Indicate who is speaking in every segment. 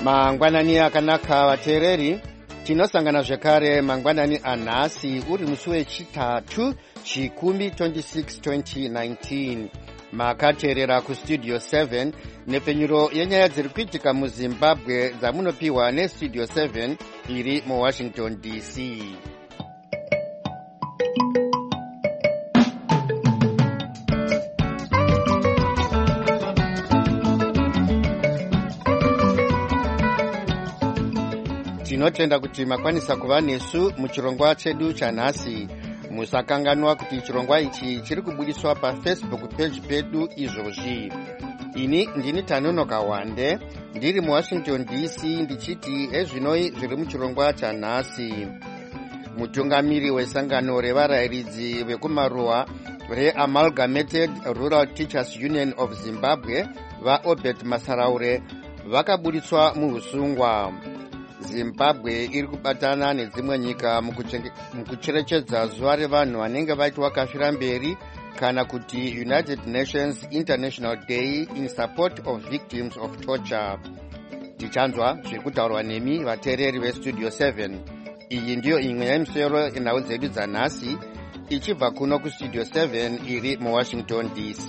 Speaker 1: Mangwanani akanaka vateereri, tinosangana zvekare mangwanani anhasi uri musi wechitatu chikumi 26-2019. Makateerera kustudio 7 nepfenyuro yenyaya dziri kuitika muZimbabwe dzamunopiwa nestudio 7 iri muWashington DC. Tinotenda kuti makwanisa kuva nesu muchirongwa chedu chanhasi. Musakanganwa kuti chirongwa ichi chiri kubudiswa paFacebook page pedu izvozvi. Ini ndini Tanonoka Wande, ndiri muWashington DC, ndichiti ezvinoi zviri muchirongwa chanhasi. Mutungamiri wesangano revarayiridzi vekumaruwa reAmalgamated Rural Teachers Union of Zimbabwe vaObert Masaraure vakabudiswa muusungwa. Zimbabwe iri kubatana nedzimwe nyika mukucherechedza zuva revanhu vanenge vaiti vakafira mberi, kana kuti United Nations International Day in Support of Victims of Torture. Tichanzwa zviri kutaurwa nemi vateereri vestudio 7. Iyi ndiyo imwe yemisoro yenhau dzedu dzanhasi, ichibva kuno kustudio 7 iri muWashington DC.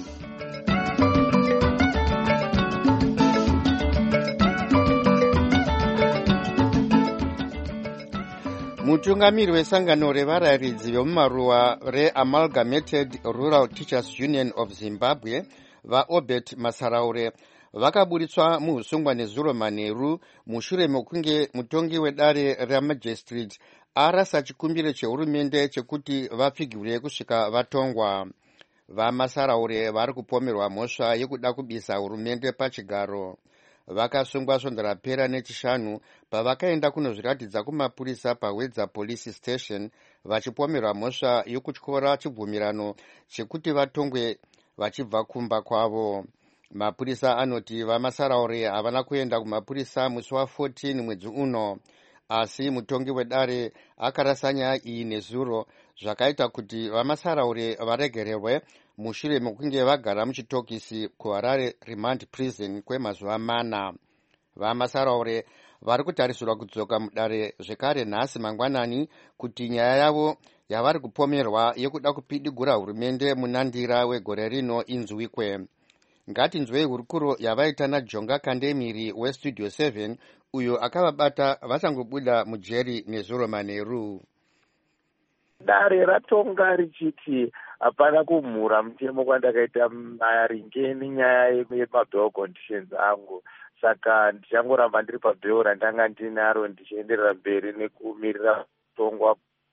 Speaker 1: Mutungamiri wesangano revarayiridzi vemumaruwa reAmalgamated Rural Teachers Union of Zimbabwe vaObert Masaraure vakabudiswa muusungwa nezuro manheru mushure mekunge mutongi wedare ramajistrate arasa chikumbiro chehurumende chekuti vapfigirwe kusvika vatongwa. VaMasaraure vari kupomerwa mhosva yekuda kubisa hurumende pachigaro. Vakasungwa svondo rapera nechishanu pavakaenda kunozviratidza kumapurisa paWedza Police Station vachipomerwa mhosva yokutyora chibvumirano chekuti vatongwe vachibva kumba kwavo. Mapurisa anoti vaMasaraure havana kuenda kumapurisa musi wa14 mwedzi uno, asi mutongi wedare akarasa nyaya iyi nezuro, zvakaita kuti vaMasaraure varegererwe mushure mekunge vagara muchitokisi kuHarare Remand Prison kwemazuva 4. VaMasaraure vari kutarisirwa kudzoka mudare zvekare nhasi mangwanani kuti nyaya yavo yavari kupomerwa yekuda kupidigura hurumende munandira wegore rino inzwikwe. Ngatinzwei hurukuro yavaita naJonga Kandemiri westudio 7 uyo akavabata vachangobuda mujeri nezuro manheru.
Speaker 2: Dare ratonga richiti hapana kumhura mutemo kwandakaita maringe nenyaya yemabail conditions angu, saka ndichangoramba ndiri pabhail randanga ndinaro ndichienderera mberi nekumirira kutongwa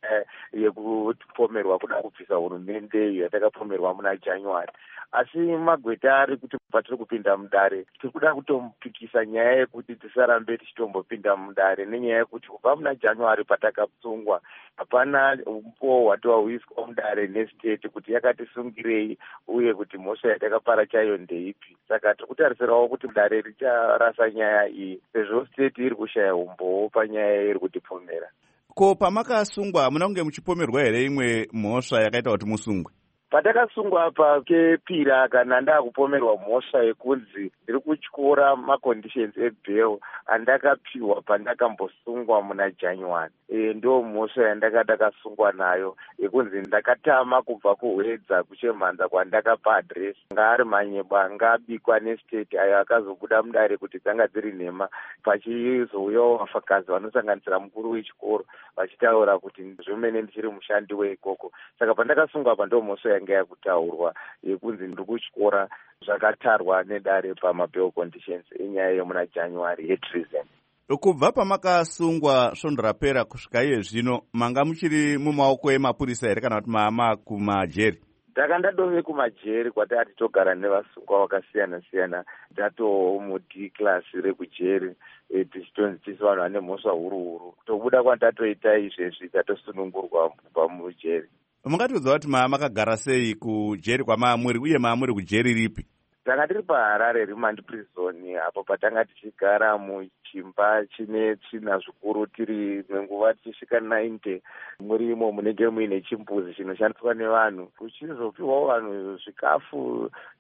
Speaker 2: yekupomerwa kuda kubvisa hurumende iyo yatakapomerwa muna January. Asi magweta ari kuti patiri kupinda mudare tiri kuda kutomupikisa nyaya yekuti tisarambe tichitombopinda mudare, nenyaya yekuti kubva muna January patakatsungwa hapana umpo hwatova huiswa mudare nestate kuti yakatisungirei uye kuti mhosva yatakapara chayo ndeipi. Saka tiri kutarisirawo kuti mudare richarasa nyaya iyi sezvo state iri kushaya umbowo panyaya iri kutipomera.
Speaker 3: Ko pamakasungwa hamuna kunge muchipomerwa here imwe mhosva yakaita kuti musungwe?
Speaker 2: Patakasungwa pakepira kana ndakupomerwa mhosva yekunzi ndiri kutyora maconditions ebail andakapiwa pandakambosungwa muna January. Ndo mhosva yandakasungwa nayo yekunzi ndakatama kubva kuWedza kuchemhanza kwandakapa address ngaari manyebo angabikwa nestate ayo akazobuda mudare kuti dzanga dziri nhema, pachizouyawo vafakazi vanosanganisira mukuru wechikoro vachitaura kuti zvemene ndichiri mushandi weikoko. Saka pandakasungwa apa ndo mhosva yanga yakutaurwa yekunzi ndiri kutyora zvakatarwa nedare pamabail conditions enyaya yemuna January yetreason.
Speaker 3: Kubva pamakasungwa svondo rapera kusvika iye zvino manga muchiri mumaoko emapurisa here kana kuti maama kumajeri?
Speaker 2: Ndakandadove kumajeri kwatati togara nevasungwa vakasiyana siyana, ndatowo mud class rekujeri tichitonzi tisi vanhu vane mhosva huru huru. Tobuda kwandatoita izvezvi tatosunungurwa kubva mujeri.
Speaker 3: Mungatiudza kuti makagara sei kujeri kwamaamuri uye maamuri kujeri ripi?
Speaker 2: Tanga tiri paHarare Remand Prison apo patanga tichigara muchimba chine tsvina zvikuru tiri nenguva tichisvika 90. Murimo munenge muine chimbuzi chinoshandiswa nevanhu, kuchizopiwawo vanhu zvikafu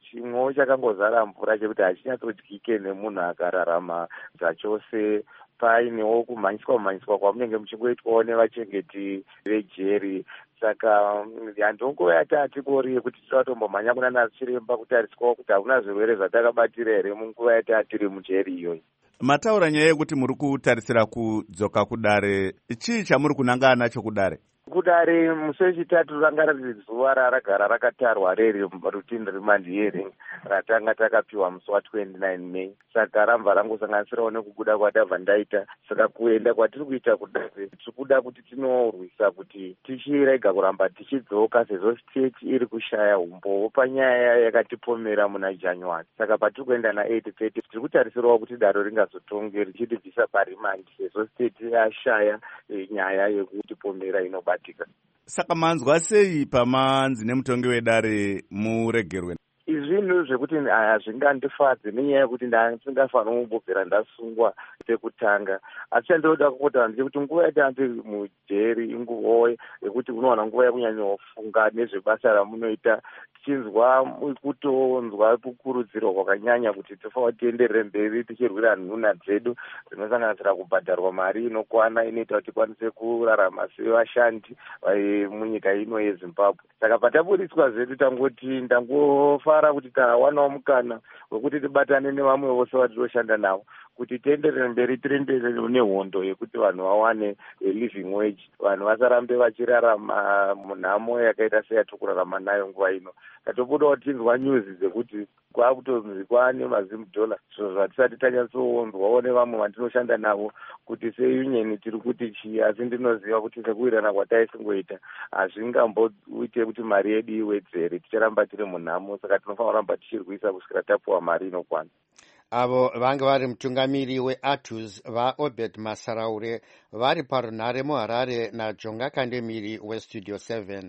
Speaker 2: chimwewo chakangozara mvura chekuti hachinyatsodyiike nemunhu akararama zvachose. Painewo kumhanyiswa kwamunenge muchingoitwawo nevachengeti vejeri. Saka handongova yatatikori yekuti tichatombomhanya kuna chiremba kutariswawo kuti hakuna zvirwere zvatakabatira here munguva yatatiri mujeri iyoyi.
Speaker 3: Mataura nyaya yekuti muri kutarisira kudzoka kudare, chii chamuri kunanga nacho kudare?
Speaker 2: Kudare musi wechitatu ranga riri zuva raragara rakatarwa rerutini remandiyering ratanga takapiwa musi wa29 May. Saka rambva rangosanganisirawo nekubuda kwatabva ndaita. Saka kuenda kwatiri kuita kudare tiri kuda kuti tinorwisa kuti tichirega kuramba tichidzoka sezvo state iri kushaya umbowo panyaya yakatipomera muna January. Saka patiri kuenda na8:30 tiri kutarisirawo kuti daro ringazotonge richitibvisa parimandi sezvo state yashaya nyaya yekutipomera inobatika.
Speaker 3: Saka manzwa sei pamanzi nemutongi wedare muregerwe?
Speaker 2: Izvinhu zvekuti hazvingandifadzi nenyaya yekuti ndingafanira kumbobvira ndasungwa pekutanga. Asi chandinoda kupota ndechekuti nguva yatandiri mujeri inguva yekuti unowana nguva yekunyanyofunga nezvebasa ramunoita, tichinzwa kutonzwa kukurudzirwa kwakanyanya kuti tofanira tienderere mberi tichirwira nhuna dzedu dzinosanganisira kubhadharwa mari inokwana inoita kuti tikwanise kurarama sevashandi munyika ino yeZimbabwe. Saka pataburitswa zvedu tangoti ndangofara kuti tawanawo mukana wekuti tibatane nevamwe vose vatinoshanda navo kuti tienderere mberi, tienderere nehondo yekuti vanhu vawane living wage, vanhu vasarambe vachirarama munhamo yakaita seyatikurarama nayo nguva ino. Tatobudawo tinzwa nyuzi dzekuti kwakutonzi kwaane $10 zvo zvatisati tanyatsonzwawo nevamwe vandinoshanda navo kuti seunion tiri kuti chii, asi ndinoziva kuti sekuwirana kwataisingoita hazvingamboite kuti mari yedu iwedzere, ticharamba tiri munhamo. Saka tinofanira kuramba tichirwisa kusvikira tapuwa mari inokwana.
Speaker 1: Avo vanga vari mutungamiri weATUS vaObed Masaraure vari parunhare muHarare naJonga Kandemiri weStudio 7.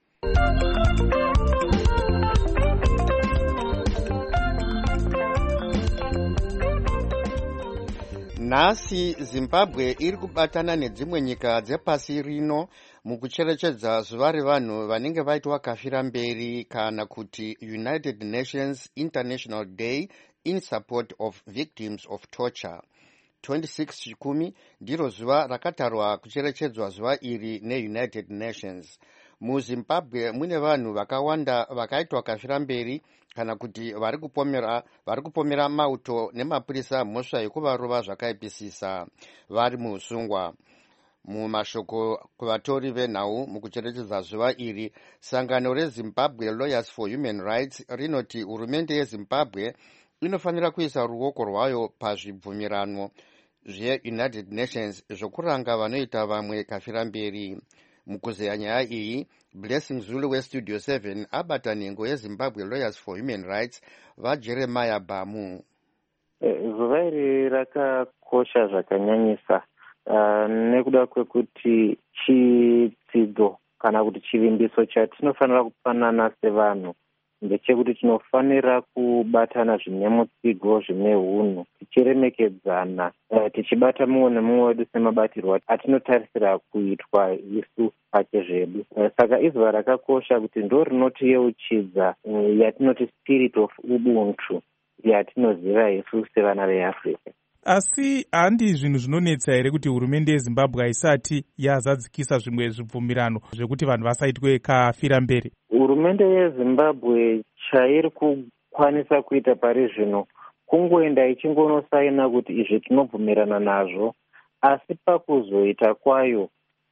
Speaker 1: Nhasi Zimbabwe iri kubatana nedzimwe nyika dzepasi rino mukucherechedza zuva revanhu vanenge vaitwa kafira mberi kana kuti United Nations International Day in Support of Victims of Torture. 26 Chikumi ndiro zuva rakatarwa kucherechedzwa zuva iri neUnited Nations. MuZimbabwe mune vanhu vakawanda vakaitwa kafira mberi kana kuti vari kupomera mauto nemapurisa mhosva yekuvarova zvakaipisisa vari muusungwa. Mumashoko kuvatori venhau mukucherechedza zuva iri, sangano reZimbabwe Lawyers for Human Rights rinoti hurumende yeZimbabwe inofanira kuisa ruoko rwayo pazvibvumirano zveUnited Nations zvokuranga vanoita vamwe kafira mberi. Mukuzeya nyaya iyi, Blessing Zulu weStudio 7 abata nhengo yeZimbabwe Lawyers for Human Rights vaJeremiah Bamu.
Speaker 4: Zuva iri rakakosha zvakanyanyisa nekuda kwekuti chidzidzo kana kuti chivimbiso chatinofanira kupanana sevanhu ndechekuti tinofanira kubatana zvine mutsigo zvine unhu, tichiremekedzana, tichibata mumwe nemumwe wedu semabatirwo atinotarisira kuitwa isu pake zvedu. Saka izuva rakakosha kuti ndo rinotiyeuchidza yatinoti spirit of ubuntu yatinoziva isu sevana veAfrica.
Speaker 5: Asi handi zvinhu zvinonetsa here kuti hurumende yeZimbabwe haisati yazadzikisa zvimwe zvibvumirano zvekuti vanhu vasaitwe kafira mberi?
Speaker 4: Hurumende yeZimbabwe chairi kukwanisa kuita pari zvino kungoenda ichingonosaina kuti izvi tinobvumirana nazvo, asi pakuzoita kwayo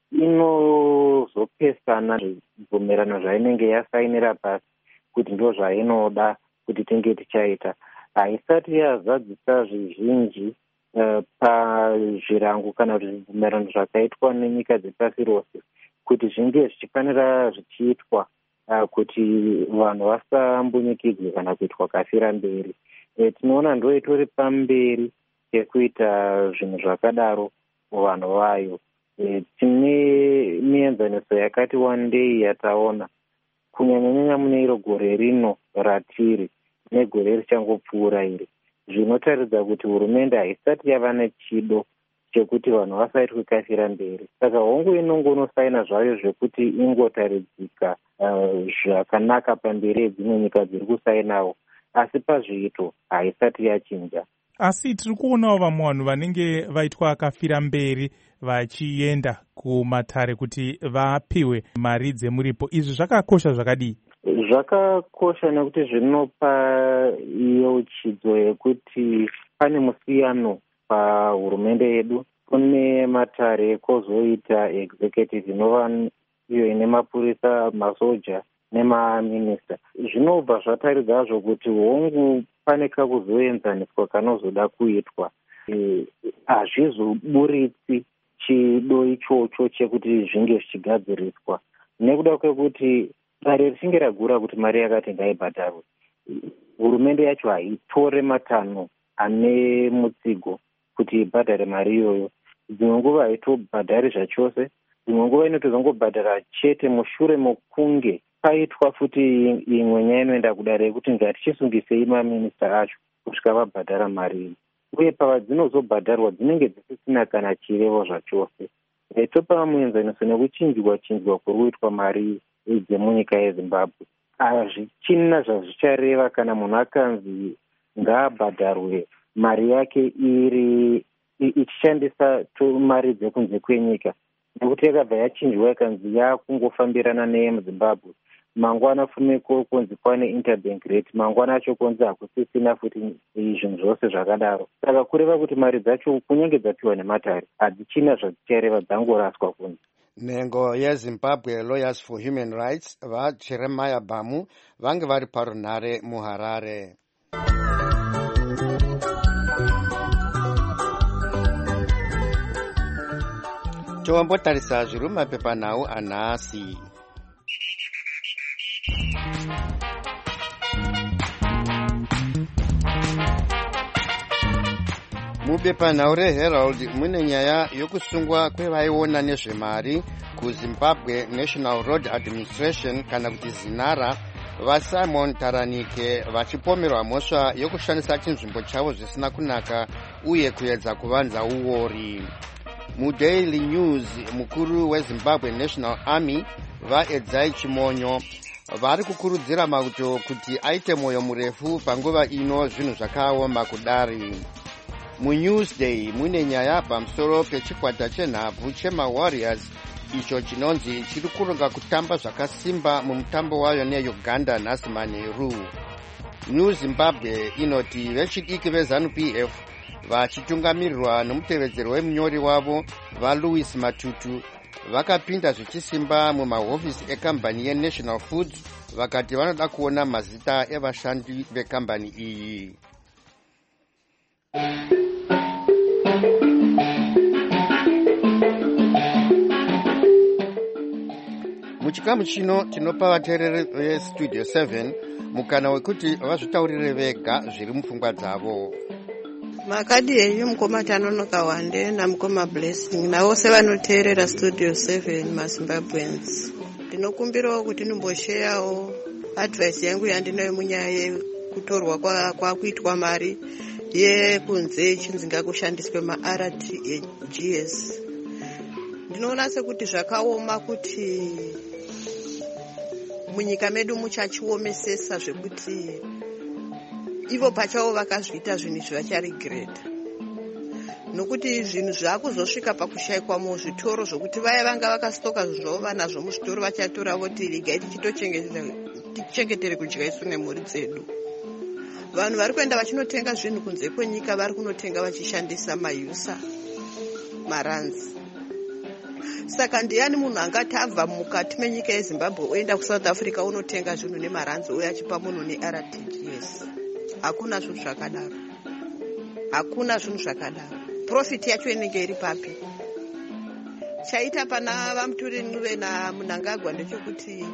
Speaker 4: inozopesana zvibvumirano zvainenge yasainira pasi kuti ndo zvainoda kuti tinge tichaita. Haisati yazadzisa zvizhinji pazvirango kana kuti zvibvumirano zvakaitwa nenyika dzepasi rose kuti zvinge zvichifanira zvichiitwa kuti vanhu vasambunyikidzwe kana kuitwa kafira mberi. Tinoona ndo itori pamberi yekuita zvinhu zvakadaro muvanhu vayo. Tine mienzaniso yakati wandei yataona kunyanyanyanya mune iro gore rino ratiri negore richangopfuura iri, zvinotaridza kuti hurumende haisati yava nechido chekuti vanhu vasaitwe kafira mberi. Saka hongu inongonosaina zvayo zvekuti ingotaridzika zvakanaka pamberi yedzimwe nyika dziri kusainawo, asi pazviito haisati yachinja.
Speaker 5: Asi tiri kuonawo vamwe vanhu vanenge vaitwa kafira mberi vachienda kumatare kuti vapiwe mari dzemuripo. Izvi zvakakosha zvakadii?
Speaker 4: Zvakakosha nekuti zvinopa yeuchidzo yekuti pane musiyano pahurumende yedu. Kune matare kozoita executive inova iyo ine mapurisa, masoja nemaminista. Zvinobva zvataridzazvo kuti hongu pane kakuzoenzaniswa kanozoda kuitwa. Hazvizoburitsi chido ichocho chekuti zvinge zvichigadziriswa, nekuda kwekuti dare richinge ragura kuti mari yakati ngaibhadharwe, hurumende yacho haitore matanho ane mutsigo kuti ibhadhare mari iyoyo. Dzimwe nguva haitobhadhari zvachose, dzimwe nguva inotozongobhadhara chete mushure mokunge paitwa futi imwe nyaya inoenda kudare yekuti ngatichisungise maminista acho kusvika vabhadhara mari iyi, uye pavadzinozobhadharwa dzinenge dzisisina kana chirevo zvachose. Topa muenzaniso nekuchinjwa kuri kuitwa mari dzemunyika yeZimbabwe. Hazvichina zvazvichareva kana munhu akanzi ngaabhadharwe mari yake iri ichishandisa mari dzekunze kwenyika, nekuti yakabva yachinjwa ikanzi yakungofambirana neyemuZimbabwe. Mangwana fume kunzi kwane interbank rate, mangwana acho kunzi hakusisina futi zvinhu zvose zvakadaro. Saka kureva kuti mari dzacho kunyange dzapiwa nematare hadzichina zvadzichareva, dzangoraswa kunzi.
Speaker 1: Nhengo yeZimbabwe Lawyers for Human Rights vaJeremiah Bamu vange vari parunhare muHarare. Toambotarisa zviri mumapepanhau anhasi. Mubepanhau reHerald mune nyaya yokusungwa kwevaiona nezvemari kuZimbabwe National Road Administration kana kuti ZINARA vaSimon Taranike vachipomerwa mhosva yokushandisa chinzvimbo chavo zvisina kunaka uye kuedza kuvanza uori. MuDaily News mukuru weZimbabwe National Army vaEdzai Chimonyo vari kukurudzira mauto kuti aite mwoyo murefu panguva ino zvinhu zvakaoma kudari. MuNewsday mune nyaya pamusoro pechikwata chenhabvu chemaWarriors icho chinonzi chiri kuronga kutamba zvakasimba mumutambo wayo neUganda nhasi manheru. New Zimbabwe inoti vechidiki veZANU-PF vachitungamirirwa nomutevedzeri wemunyori wavo vaLouis Matutu vakapinda zvichisimba mumahofisi ekambani yeNational Foods vakati vanoda kuona mazita evashandi vekambani iyi. Muchikamu chino tinopa vateereri veStudio 7 mukana wekuti vazvitaurire vega zviri mupfungwa dzavo.
Speaker 6: Makadi enyu mukoma Tanonoka Wande namukoma Blessing navose vanoteerera Studio 7 maZimbabweans. Ndinokumbirawo kuti ndimbosheyawo advice yangu yandinayo munyaya yekutorwa kwakuitwa mari yekunze ichinzinga kushandiswe maRTGS. Ndinoona sekuti zvakaoma kuti munyika medu muchachiomesesa zvekuti ivo pachavo vakazviita zvinhu zvavacharegreta, nokuti zvinhu zvakuzosvika pakushayikwa muzvitoro zvokuti vaya vanga vakasitoka zvavo vanazvo muzvitoro vachatora voti regai tichengetere kudya isu nemhuri dzedu. Vanhu vari kuenda vachinotenga zvinhu kunze kwenyika vari kunotenga vachishandisa mayusa, maranzi. Saka ndiani munhu angati abva mukati menyika yeZimbabwe oenda kuSouth Africa unotenga zvinhu nemaranzi uye achipa munhu neRTGS? Hakuna zvinhu zvakadaro. Hakuna zvinhu zvakadaro. Profit yacho inenge iri papi? Chaita pana vaMuturinuve naMunangagwa ndechekuti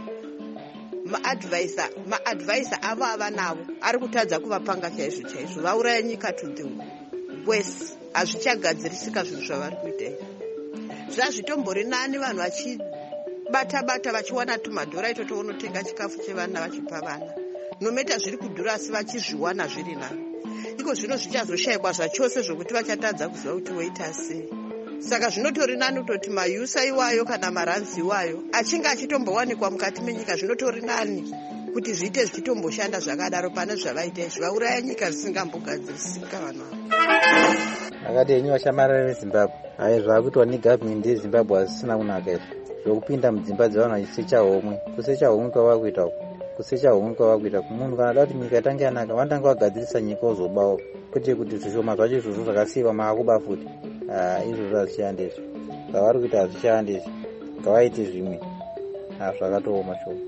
Speaker 6: maadvisor avo avanavo ari kutadza kuvapanga chaizvo chaizvo. Vauraya nyika to the west. Hazvichagadzirisika zvinhu zvavari kuita. Zvazvitombori nani vanhu vachibata-bata vachiwana tumadhora ito tounotenga chikafu chevana vachipa vana. Nometa zviri kudhura asi vachizviwana zviri nani. Iko zvino zvichazoshayikwa zvachose zvokuti vachatadza kuziva kuti woita sei. Saka zvinotori nani kutoti mayusa iwayo kana maranzi iwayo achinge achitombowanikwa mukati menyika zvinotori nani kuti zviite zvichitomboshanda zvakadaro pane zvavaita izvi. Vauraya nyika zvisingambogadzirisika vanhu ava.
Speaker 7: Akati henyu vashamarara veZimbabwe, hayi zvaakuitwa negavhmendi yeZimbabwe hazvisina kunaka izvi zvokupinda mudzimba dzevanhu vachisecha homwe. Kusecha homwe kwavakuita uku, kusecha homwe kwavakuita munhu kana ada kuti nyika itange yanaka vanotanga vagadzirisa nyika ozobawo, kwete kuti zvishoma zvacho izvozvo zvakasiyiwa maakuba futi. Izvozvo hazvichandi izvi, zvavari kuita hazvichandi izvi, ngavaite zvimwe zvakatooma shoma.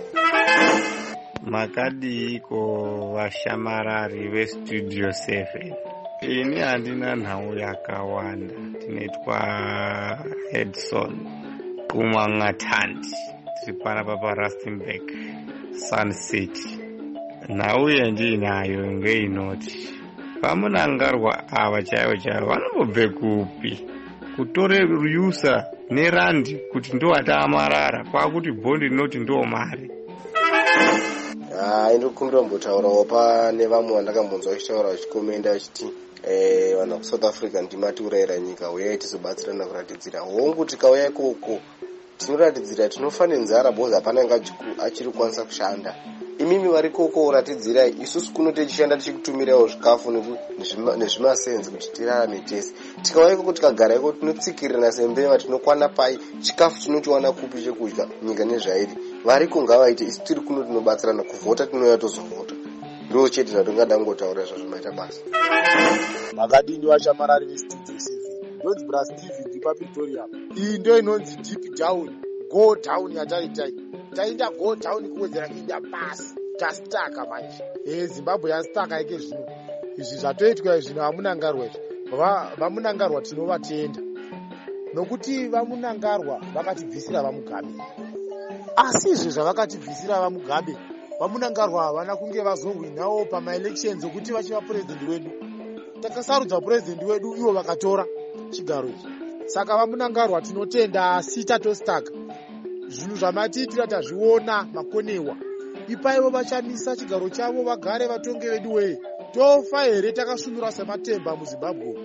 Speaker 8: Makadiiko vashamarari vestudio 7? Ini handina nhau yakawanda. Tinoitwa Edson Kumangatandi, tiri panapa paRustenburg Sun City. Nhau yandinayo ngeinoti vamunangarwa ava chaivo chaivo vanombobve kupi kutore Ryusa nerandi kuti ndo ataamarara kwakuti bhondi rinoti ndo mari.
Speaker 9: Ndikumbira kumbotaurawo pane vamwe vandakambonzwa vachitaura vachikomenda vachiti vanhu kuSouth Africa ndimati urayira nyika uyai tizobatsirana kuratidzira hongu. Tikauya ikoko tinoratidzira tinofa nenzara bhozi hapana anga achiri kukwanisa kushanda. Imimi vari koko uratidzirai isusu kuno tichishanda tichikutumirawo zvikafu nezvimasenzi kuti tirarame tese. Tikauya ikoko tikagara ikoko tinotsikirana sembeva tinokwana pai chikafu chinochiwana kupi chekudya nyika nezvairi. Variko ngavaite isu tiri kuno tinobatsirana kuvhota tinouya tozovhota. Ndo chete zvatingada kungotaura zvazvo maita basa.
Speaker 10: Makadini vashamarari vestudio 7 ndonzi bra Steve ndipa Pretoria. Iyi ndio inonzi deep down, go down yataitai. Taenda go down kuwedzera kuinda basi. Tastaka manje. Zimbabwe yastaka ike zvino. Izvi zvatoitwa zvino vamunangarwa izvi. Vamunangarwa tinovatenda. Nokuti vamunangarwa vakatibvisira vamugabe. Asi izvi zvavakatibvisira vamugabe, vamunangarwa havana kunge vazowinawo pamaelections okuti vachiva purezidendi wedu. Takasarudza purezidendi wedu ivo vakatora chigaro ichi. Saka vamunangarwa tinotenda asi tatostaka. Zvinhu zvamatiitira tazviona makonewa. Ipaivo vachamisa chigaro chavo vagare vatonge vedu weye. Tofa here takasvinura sematemba muZimbabwe.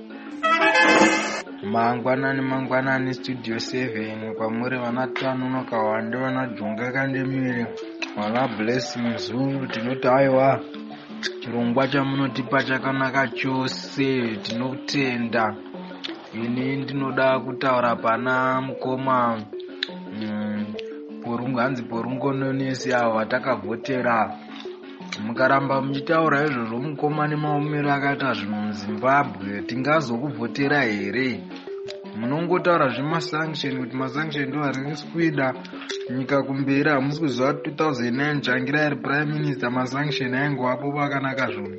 Speaker 11: Mangwanani studio 7 kwamuri vanatano nokawande vanajonga kandemire wala blessing zulu tinoti aiwa chirongwa chamunotipa chakanaka chose tinotenda. Ini ndinoda kutaura pana mukoma Porunganzi Porungononesi avo vatakavhotera. Mukaramba muchitaura izvozvo mukoma nemaomero akaita zvinhu muZimbabwe tingazokuvhotera here? Munongotaura zvemasanction kuti masanction ndo ari kuswida nyika kumberi. Hamusi kuziva 2009 Changira ari prime minister masanction aingovapo pakanaka zvino.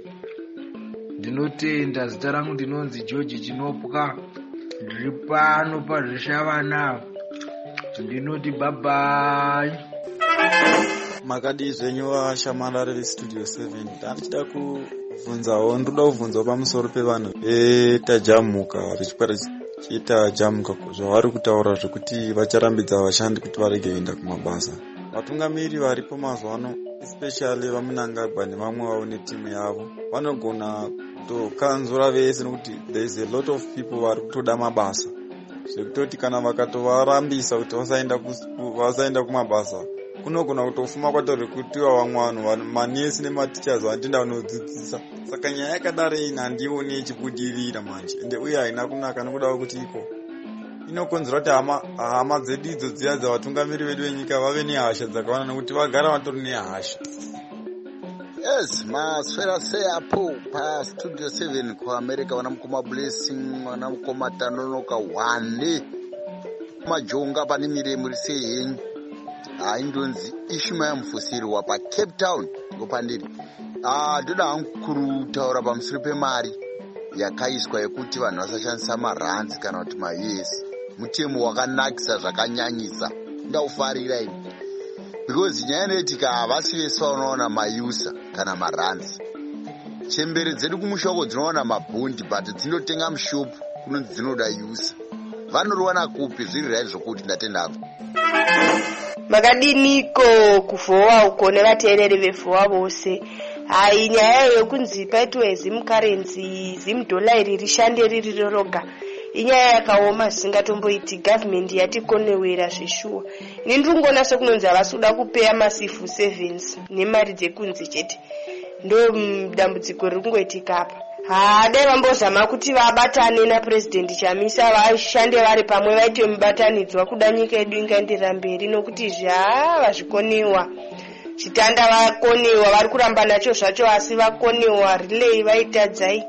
Speaker 11: Ndinotenda. Zita rangu ndinonzi George Chinopwa, ndiri pano pazvishavana. Ndinoti bye.
Speaker 12: Makadi zvenyu vashamarari vestudio 7 ndandichida kuvhunzawo, ndoda kuvhunzawo pamusoro pevanhu vetajamuka vachiita jamuka zvavari kutaura zvekuti vacharambidza vashandi kuti varege kuenda kumabasa. Vatungamiri varipo mazuva ano especially vamunangagwa nevamwe vavo netimu yavo vanogona kutokanzura vese nokuti there is a lot of people vari kutoda mabasa zvekutoti kana vakatovarambisa kuti vasaenda kumabasa kunogona kutofuma kwatori kutiwa vamwe vanhu manesi nematichers vanotenda kunodzidzisa. Saka nyaya yakadaro iyi handioni ichibudirira manje ende uye haina kunaka nokuda kuti iko inokonzera kuti hama dzedu idzo dziya dzavatungamiri vedu venyika vave nehasha dzakawanda nokuti vagara vatori nehasha.
Speaker 13: Yes, maswera seapo pa studio 7 kuAmerica wana mukoma blessing wana mukoma tanonoka wane majonga pane miremu rise henyu indonzi Ishmael Mfusirwa pa Cape Town ngopandiri. Ndoda hangu kutaura pamusoro pemari yakaiswa yekuti vanhu vasashandisa marands kana kuti maUS. Mutemo wakanakisa zvakanyanyisa. Ndaufarira ini. Because nyaya inoitika havasi vese vanoona mausa kana marands. Chembere dzedu kumushoko dzinoona mabhondi but dzinotenga mushopu kunonzi dzinoda usa. Vanoriwana kupi zviri right zvokuti ndatendako.
Speaker 14: Makadiniko kuvhowa uko nevateereri vevhowa vose. Hai, nyaya yokunzi paitwe zimkarenzi zimdollar iri rishande riri roga inyaya yakaoma zvisingatomboiti. Gavhmendi yatikonewera zvishuwa. Ini ndingoona sekunonzi havasi kuda kupeya masifu sevens nemari dzekunzi chete. Ndo dambudziko riri kungoitika apa. Dai vambozama kuti vabatane napurezidendi Chamisa vashande vari pamwe vaite mubatanidzwa kuda nyika yedu ingaenderera mberi, nokuti izvi vazvikoniwa. Chitanda vakoniwa, vari kuramba nacho zvacho asi vakoniwa. Rilei vaitadzai.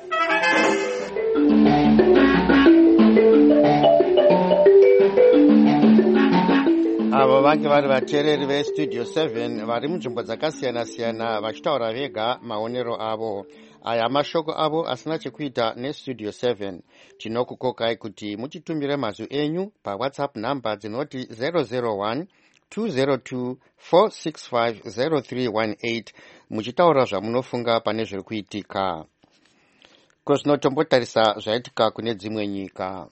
Speaker 1: Avo vange vari vateereri vestudio 7 vari munzvimbo dzakasiyana-siyana vachitaura vega maonero avo. Aya mashoko avo asina chekuita nestudio 7. Tinokukokai kuti mutitumire mazwi enyu pawhatsapp namba dzinoti 001 202 465 0318 muchitaura zvamunofunga pane zviri kuitika. Kozvinotombotarisa zvaitika kune dzimwe nyika.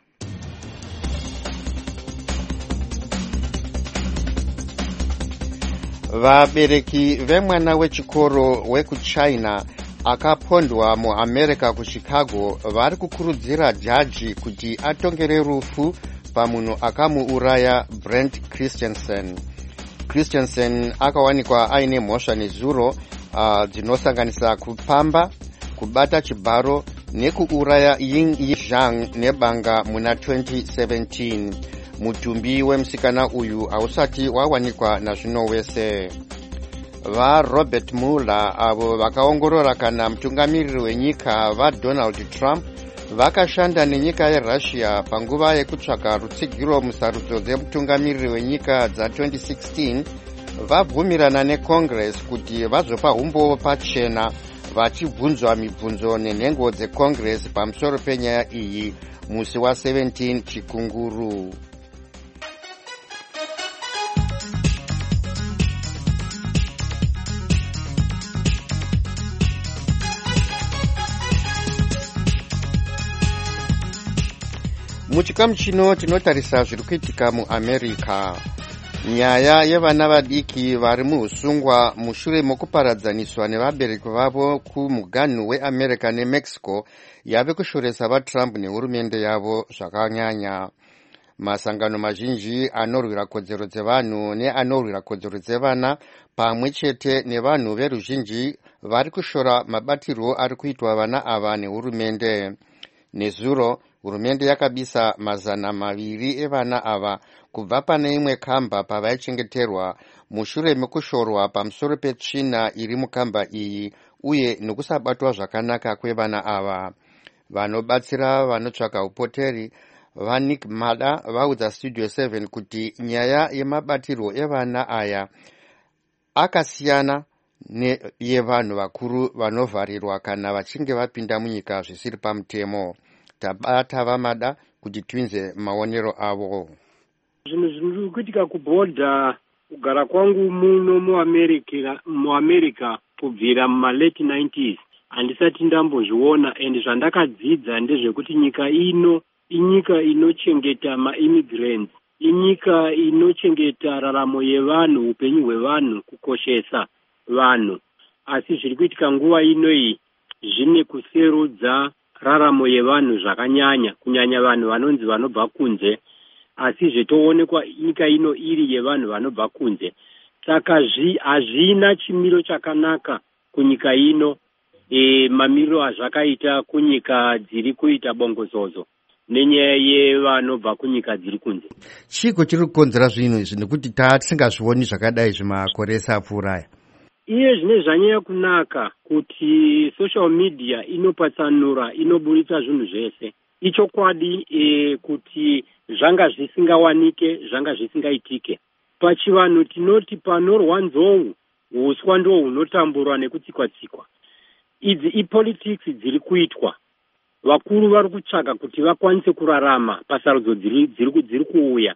Speaker 1: Vabereki vemwana wechikoro wekuchina akapondwa muAmerica kuChicago vari kukurudzira jaji kuti atongere rufu pamunhu akamuuraya Brent Christensen. Christensen akawanikwa aine mhosva nezuro dzinosanganisa kupamba, kubata chibharo nekuuraya Ying Yizhang nebanga muna 2017. Mutumbi wemusikana uyu hausati wawanikwa nazvino wese. VaRobert Mueller avo vakaongorora kana mutungamiriri wenyika vaDonald Trump vakashanda nenyika yeRussia panguva yekutsvaga rutsigiro musarudzo dzemutungamiriri wenyika dza2016 vabvumirana neCongress kuti vazopa umbowo pachena vachibvunzwa mibvunzo nenhengo dzeCongress pamusoro penyaya iyi musi wa17 Chikunguru. Muchikamu chino tinotarisa zviri kuitika muAmerica. Nyaya yevana vadiki vari muusungwa mushure mokuparadzaniswa nevabereki vavo kumuganhu weAmerica neMexico yave kushoresa vaTrump nehurumende yavo zvakanyanya. Masangano mazhinji anorwira kodzero dzevanhu neanorwira kodzero dzevana pamwe chete nevanhu veruzhinji vari kushora mabatirwo ari kuitwa vana ava nehurumende. Nezuro hurumende yakabisa 200 evana ava kubva pane imwe kamba pavaichengeterwa mushure mekushorwa pamusoro petsvina iri mukamba iyi uye nekusabatwa zvakanaka kwevana ava. Vanobatsira vanotsvaka upoteri vaNick Mada vaudza Studio 7 kuti nyaya yemabatirwo evana aya akasiyana neyevanhu vakuru vanovharirwa kana vachinge vapinda munyika zvisiri pamutemo. Tabata vaMada kuti twinze maonero avo.
Speaker 15: Zvinhu zviri kuitika kubhodha kugara kwangu muno muAmerica kubvira mumalate 90s handisati ndambozviona, and zvandakadzidza ndezvekuti nyika ino inyika inochengeta maimmigrants, inyika inochengeta raramo yevanhu, upenyu hwevanhu, kukoshesa vanhu. Asi zviri kuitika nguva inoyi zvine kuserudza raramo yevanhu zvakanyanya, kunyanya vanhu vanonzi vanobva kunze, asi zvetoonekwa nyika ino iri yevanhu vanobva kunze. Saka hazvina chimiro chakanaka kunyika ino, mamiro azvakaita kunyika dziri kuita bongozozo nenyaya yevanobva kunyika dziri kunze.
Speaker 1: Chiko chiri kukonzera zvinhu izvi nekuti tisingazvioni zvakadai zvimakore apfuuraya.
Speaker 15: Iye zvine zvanyanya kunaka kuti social media inopatsanura, inoburitsa zvinhu zvese. Ichokwadi kuti zvanga zvisingawanike, zvanga zvisingaitike. Pachivanhu tinoti panorwa nzou, uswa ndo hunotamburwa nekutsikwa-tsikwa. Idzi ipolitics dziri kuitwa. Vakuru vari kutsvaga kuti vakwanise kurarama pasarudzo dziri kuuya.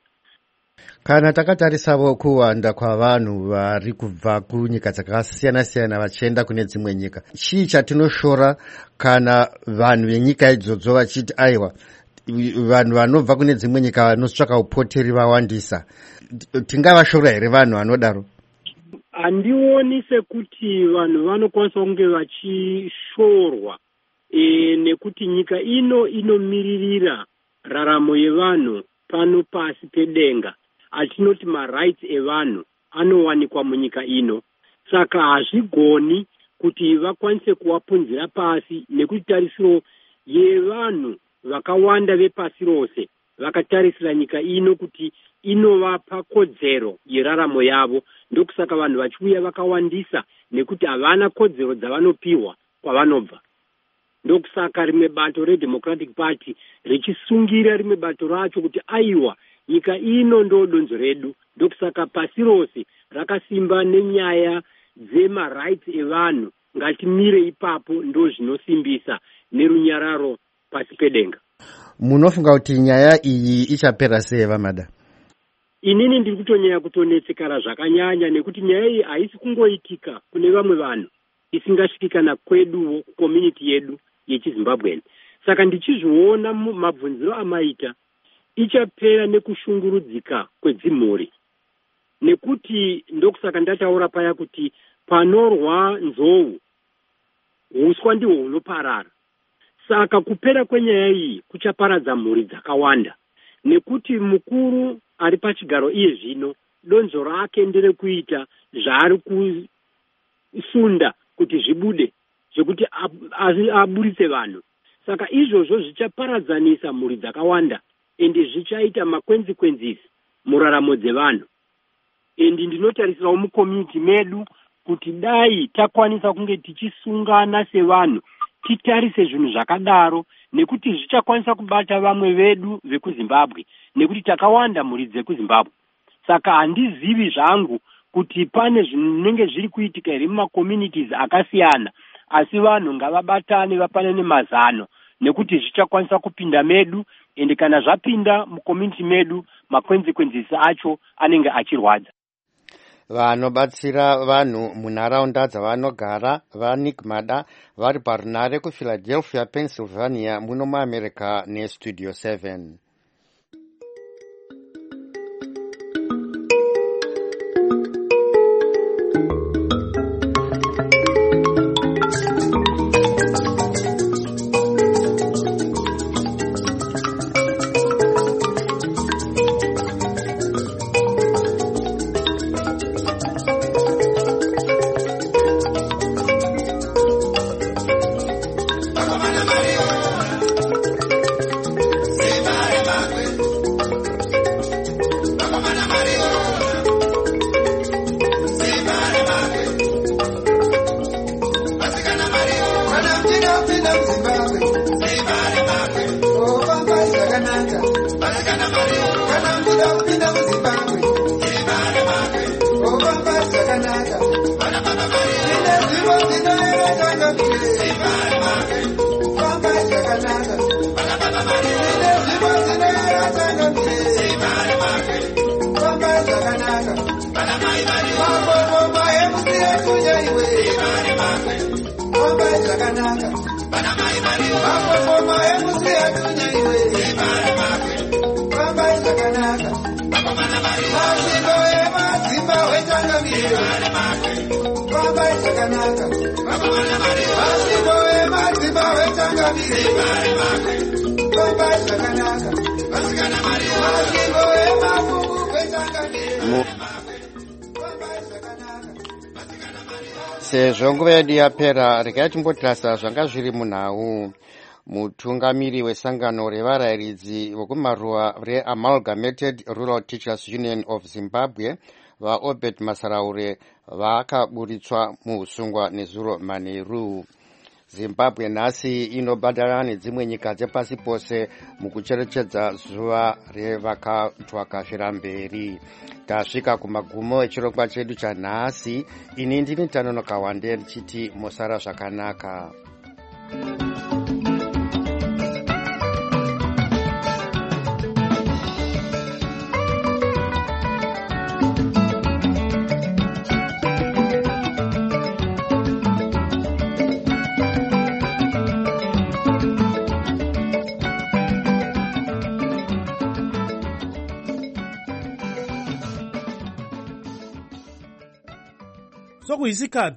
Speaker 1: Kana takatarisavo kuwanda kwavanhu vari kubva kunyika dzakasiyana-siyana vachienda kune dzimwe nyika, chii chatinoshora kana vanhu venyika idzodzo vachiti aiwa vanhu vanobva kune dzimwe nyika vanotsvaka upoteri vawandisa? Tingavashora here vanhu vanodaro?
Speaker 15: Handioni sekuti vanhu vanokwanisa kunge vachishorwa nekuti nyika inomiririra raramo yevanhu pano pasi pedenga. Atinoti marights evanhu anowanikwa munyika ino. Saka hazvigoni kuti vakwanise kuvapunzira pasi, nekuti tarisiro yevanhu vakawanda vepasi rose vakatarisira nyika ino kuti inovapa kodzero yeraramo yavo. Ndokusaka vanhu vachiuya vakawandisa, nekuti havana kodzero dzavanopiwa kwavanobva. Ndokusaka rimwe bato reDemocratic Party richisungira rimwe bato racho kuti aiwa, nyika ino ndo donzo redu. Ndokusaka pasi rose rakasimba nenyaya dzemarights evanhu. Ngatimire ipapo, ndo zvinosimbisa nerunyararo pasi pedenga.
Speaker 1: Munofunga kuti nyaya iyi ichapera sei vamada?
Speaker 15: Inini ndiri kutonyanya kutonetsekara zvakanyanya, nekuti nyaya iyi haisi kungoitika kune vamwe vanhu, isingasvikikana kweduwo community yedu yechiZimbabwe. Saka ndichizviona mabvunziro amaita ichapera nekushungurudzika kwedzimhuri, nekuti ndokusaka ndataura paya kuti panorwa nzou uswa ndihwo hunoparara. Saka kupera kwenyaya iyi kuchaparadza mhuri dzakawanda, nekuti mukuru ari pachigaro iye zvino donzo rake nderekuita zvaari kusunda kuti zvibude, zvekuti aburitse vanhu. Saka izvozvo zvichaparadzanisa mhuri dzakawanda, ende zvichaita makonsekwensi muraramo dzevanhu. Ende ndinotarisirawo mucommunity medu kuti dai takwanisa kunge tichisungana sevanhu, titarise zvinhu zvakadaro, nekuti zvichakwanisa kubata vamwe vedu vekuZimbabwe, nekuti takawanda mhuri dzekuZimbabwe. Saka handizivi zvangu kuti pane zvinenge zviri kuitika here mumacommunities akasiyana, asi vanhu ngavabatane, vapanane mazano, nekuti zvichakwanisa kupinda medu, ende kana zvapinda mucommunity medu makonsekwensi acho anenge achirwadza.
Speaker 1: Vanobatsira vanhu munharaunda dzavanogara vaNick Mada vari parunare kuPhiladelphia, Pennsylvania muno muAmerica neStudio 7. Sezvo nguva yedu yapera, regai timbotarisa zvanga zviri munhau. Mutungamiri wesangano revarayiridzi vokumaruwa reAmalgamated Rural Teachers Union of Zimbabwe vaObed Masaraure vakaburitswa muusungwa nezuro manheru. Zimbabwe nhasi inobatana nedzimwe nyika dzepasi pose mukucherechedza zuva revakatwakazvira mberi. Tasvika kumagumo echirongwa chedu chanhasi. Ini ndini Tanonoka Wande ndichiti musara zvakanaka.
Speaker 16: sokuyisikhathi